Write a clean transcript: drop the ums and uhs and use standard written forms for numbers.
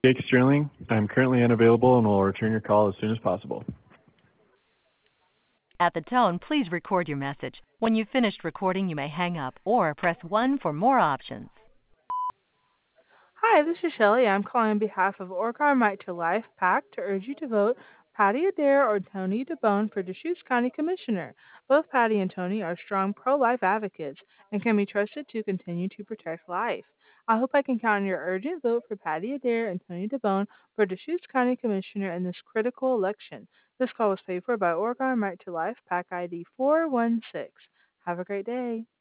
Jake Sterling, I'm currently unavailable and will return your call as soon as possible. At the tone, please record your message. When you've finished recording, you may hang up or press 1 for more options. Hi, this is Shelley. I'm calling on behalf of Orgar Right to Life PAC to urge you to vote Patty Adair or Tony DeBone for Deschutes County Commissioner. Both Patty and Tony are strong pro-life advocates and can be trusted to continue to protect life. I hope I can count on your urgent vote for Patty Adair and Tony DeBone for Deschutes County Commissioner in this critical election. This call was paid for by Oregon Right to Life PAC ID 416. Have a great day.